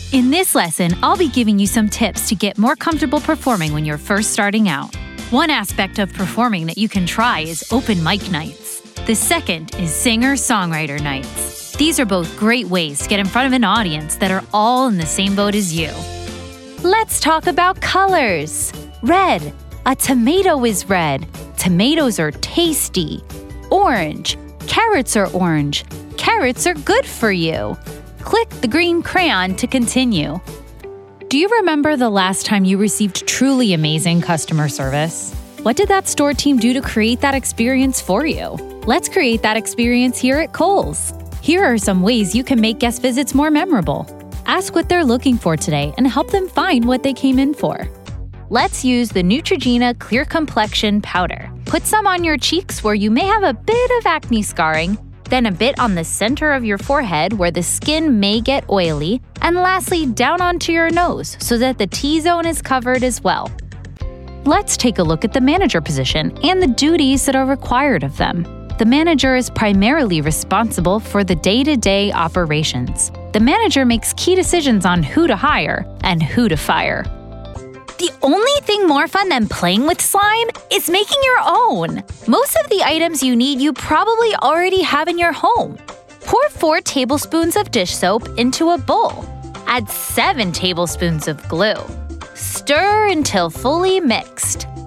In this lesson, I'll be giving you some tips to get more comfortable performing when you're first starting out. One aspect of performing that you can try is open mic nights. The second is singer-songwriter nights. These are both great ways to get in front of an audience that are all in the same boat as you. Let's talk about colors. Red. A tomato is red. Tomatoes are tasty. Orange. Carrots are orange. Carrots are good for you. Click the green crayon to continue. Do you remember the last time you received truly amazing customer service? What did that store team do to create that experience for you? Let's create that experience here at Kohl's. Here are some ways you can make guest visits more memorable. Ask what they're looking for today and help them find what they came in for. Let's use the Neutrogena Clear Complexion Powder. Put some on your cheeks where you may have a bit of acne scarring, then a bit on the center of your forehead where the skin may get oily, and lastly down onto your nose so that the T-zone is covered as well. Let's take a look at the manager position and the duties that are required of them. The manager is primarily responsible for the day-to-day operations. The manager makes key decisions on who to hire and who to fire. The only thing more fun than playing with slime is making your own. Most of the items you need you probably already have in your home. Pour 4 tablespoons of dish soap into a bowl. Add 7 tablespoons of glue. Stir until fully mixed.